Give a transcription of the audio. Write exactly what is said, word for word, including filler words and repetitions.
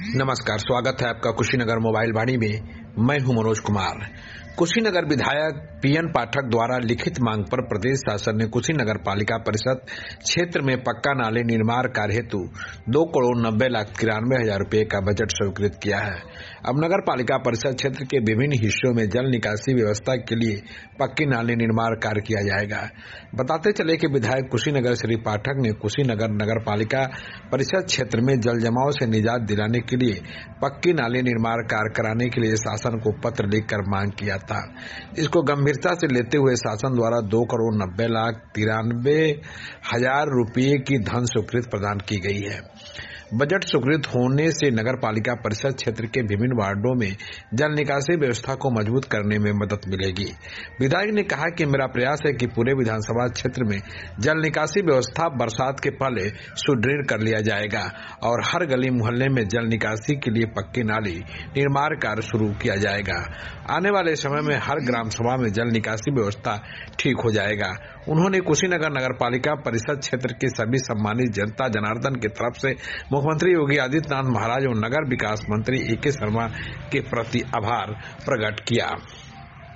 नमस्कार, स्वागत है आपका कुशीनगर मोबाइल वाणी में। मैं हूं मनोज कुमार। कुशीनगर विधायक पीएन पाठक द्वारा लिखित मांग पर प्रदेश शासन ने कुशीनगर पालिका परिषद क्षेत्र में पक्का नाले निर्माण कार्य हेतु दो करोड़ नब्बे लाख तिरानवे हजार रूपये का बजट स्वीकृत किया है। अब नगर पालिका परिषद क्षेत्र के विभिन्न हिस्सों में जल निकासी व्यवस्था के लिए पक्की नाले निर्माण कार्य किया जाएगा। बताते चले कि विधायक कुशीनगर श्री पाठक ने कुशीनगर नगर पालिका परिषद क्षेत्र में जल जमाव से निजात दिलाने के लिए पक्की नाले निर्माण कार्य कराने के लिए शासन को पत्र लिखकर मांग किया था। इसको गंभीरता से लेते हुए शासन द्वारा दो करोड़ नब्बे लाख तिरानवे हजार रूपये की धन स्वीकृति प्रदान की गई है। बजट स्वीकृत होने से नगर पालिका परिषद क्षेत्र के विभिन्न वार्डों में जल निकासी व्यवस्था को मजबूत करने में मदद मिलेगी। विधायक ने कहा कि मेरा प्रयास है कि पूरे विधानसभा क्षेत्र में जल निकासी व्यवस्था बरसात के पहले सुदृढ़ कर लिया जाएगा और हर गली मोहल्ले में जल निकासी के लिए पक्की नाली निर्माण कार्य शुरू किया जाएगा। आने वाले समय में हर ग्राम सभा में जल निकासी व्यवस्था ठीक हो जाएगा। उन्होंने कुशीनगर नगर पालिका परिषद क्षेत्र के सभी सम्मानित जनता जनार्दन की तरफ से मुख्यमंत्री योगी आदित्यनाथ महाराज और नगर विकास मंत्री ए के शर्मा के प्रति आभार प्रकट किया।